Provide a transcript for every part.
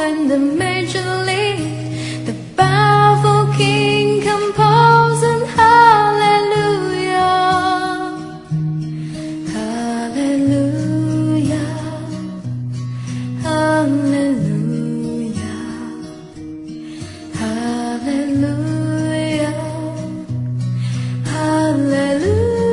in the major league, the powerful king composing hallelujah, hallelujah, hallelujah, hallelujah, hallelujah.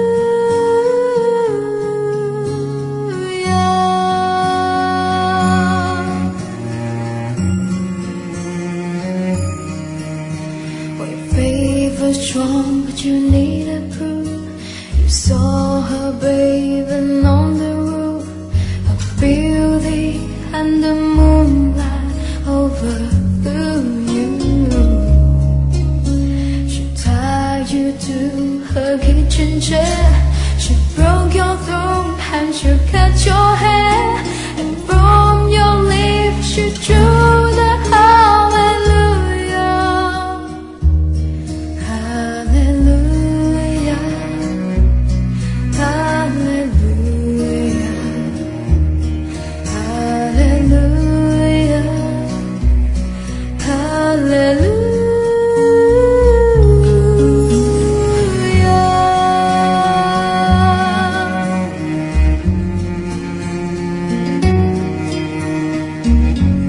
Faith was strong, but you needed proof. You saw her bathing on the roof, her beauty and the moonlight overthrew you. She tied you to her kitchen chair, she broke your throat and she cut your hair, and from your lips she drew the hallelujah.